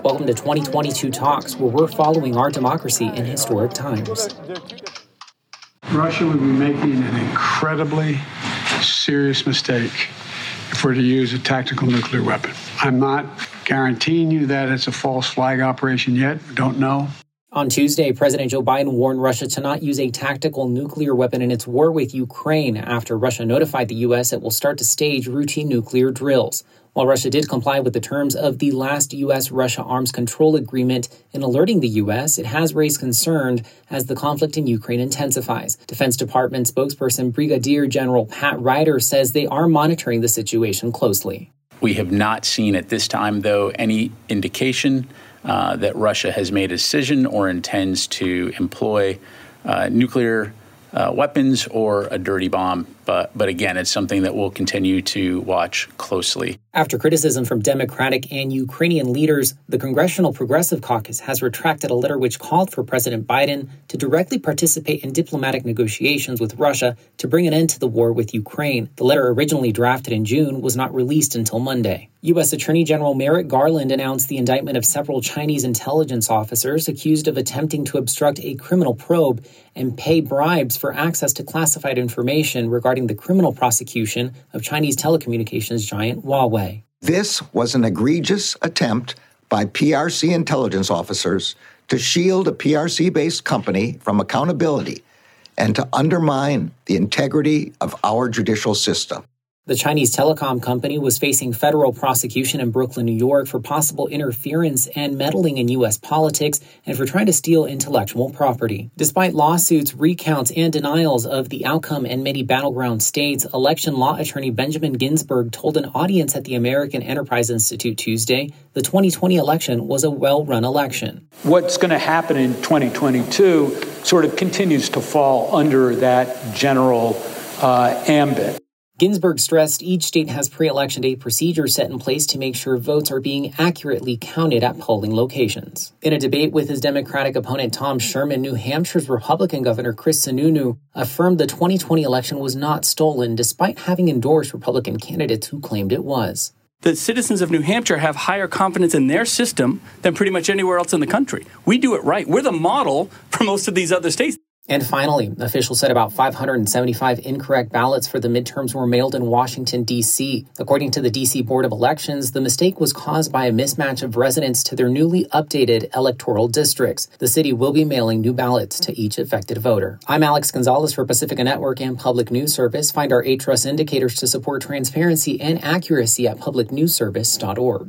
Welcome to 2022 Talks, where we're following our democracy in historic times. Russia would be making an incredibly serious mistake if we're to use a tactical nuclear weapon. I'm not guaranteeing you that it's a false flag operation yet. We don't know. On Tuesday, President Joe Biden warned Russia to not use a tactical nuclear weapon in its war with Ukraine after Russia notified the U.S. it will start to stage routine nuclear drills. While Russia did comply with the terms of the last U.S.-Russia arms control agreement in alerting the U.S., it has raised concern as the conflict in Ukraine intensifies. Defense Department spokesperson Brigadier General Pat Ryder says they are monitoring the situation closely. We have not seen at this time, though, any indication that Russia has made a decision or intends to employ nuclear weapons or a dirty bomb. But again, it's something that we'll continue to watch closely. After criticism from Democratic and Ukrainian leaders, the Congressional Progressive Caucus has retracted a letter which called for President Biden to directly participate in diplomatic negotiations with Russia to bring an end to the war with Ukraine. The letter, originally drafted in June, was not released until Monday. U.S. Attorney General Merrick Garland announced the indictment of several Chinese intelligence officers accused of attempting to obstruct a criminal probe and pay bribes for access to classified information regarding the criminal prosecution of Chinese telecommunications giant Huawei. This was an egregious attempt by PRC intelligence officers to shield a PRC-based company from accountability and to undermine the integrity of our judicial system. The Chinese telecom company was facing federal prosecution in Brooklyn, New York for possible interference and meddling in U.S. politics and for trying to steal intellectual property. Despite lawsuits, recounts, and denials of the outcome in many battleground states, election law attorney Benjamin Ginsburg told an audience at the American Enterprise Institute Tuesday the 2020 election was a well-run election. What's going to happen in 2022 sort of continues to fall under that general ambit. Ginsburg stressed each state has pre-election day procedures set in place to make sure votes are being accurately counted at polling locations. In a debate with his Democratic opponent Tom Sherman, New Hampshire's Republican Governor Chris Sununu affirmed the 2020 election was not stolen, despite having endorsed Republican candidates who claimed it was. The citizens of New Hampshire have higher confidence in their system than pretty much anywhere else in the country. We do it right. We're the model for most of these other states. And finally, officials said about 575 incorrect ballots for the midterms were mailed in Washington, D.C. According to the D.C. Board of Elections, the mistake was caused by a mismatch of residents to their newly updated electoral districts. The city will be mailing new ballots to each affected voter. I'm Alex Gonzalez for Pacifica Network and Public News Service. Find our A-Trust indicators to support transparency and accuracy at publicnewsservice.org.